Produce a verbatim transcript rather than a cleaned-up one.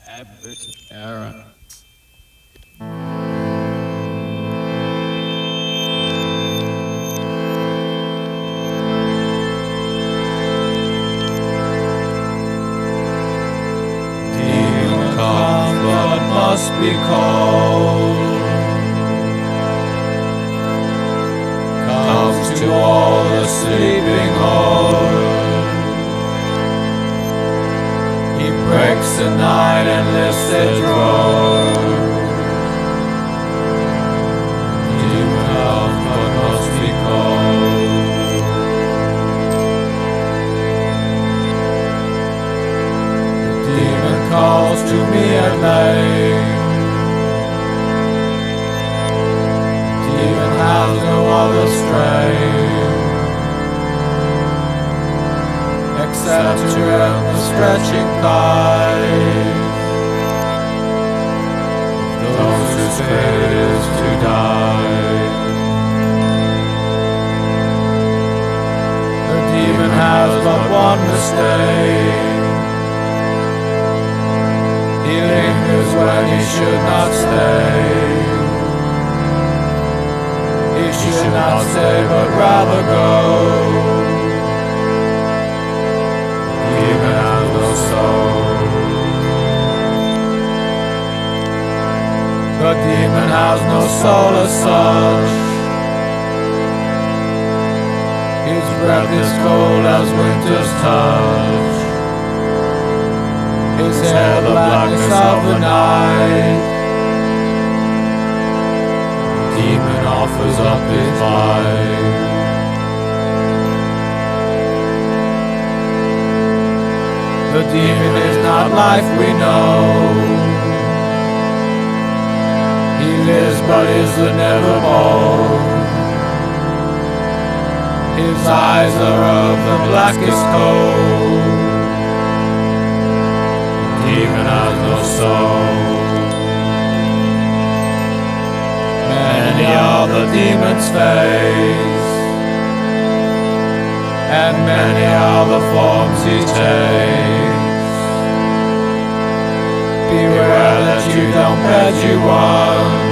Abbott Aaron. Demon comes but must be called. Comes to all the sleeping heart. He breaks the night and lifts the drawer. Demon comes but must be called. Demon calls to me at night. Demon has no other strength except to end the stretching kite of those whose fate is to die. The demon has but one mistake. He lingers when he should not stay. He should not stay but rather go. Demon has no soul. The demon has no soul as such. His breath is cold as winter's touch. His hair the blackness of the night. The demon offers up his life. The demon is not life we know. He lives but is the nevermore. His eyes are of the blackest coal. The demon has no soul. Many are the demon's face, and many are the forms he takes. Beware that you don't bed you one.